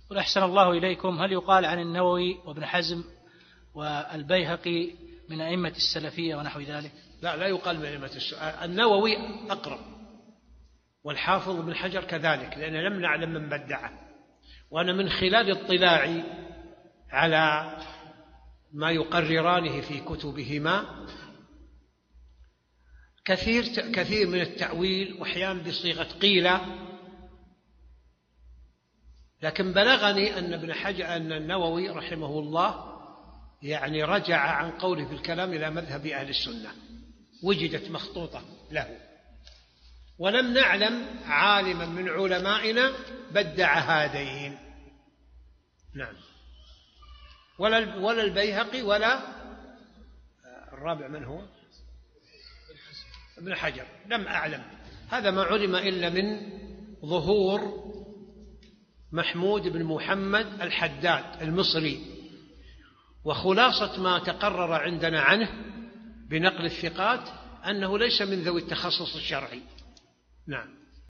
أحسن الله إليكم، هل يقال عن النووي وابن حزم والبيهقي من أئمة السلفية ونحو ذلك؟ لا يقال من أئمة النووي أقرب، والحافظ بن حجر كذلك، لأن لم نعلم من بدعه. وأنا من خلال اطلاعي على ما يقررانه في كتبهما كثير من التأويل، وأحيانا بصيغة قيل، لكن بلغني أن النووي رحمه الله يعني رجع عن قوله في الكلام إلى مذهب أهل السنة، وجدت مخطوطة له، ولم نعلم عالما من علمائنا بدع هذين. نعم. ولا البيهقي ولا الرابع من هو؟ ابن حجر، لم أعلم. هذا ما علم إلا من ظهور محمود بن محمد الحداد المصري، وخلاصة ما تقرر عندنا عنه بنقل الثقات أنه ليس من ذوي التخصص الشرعي. نعم.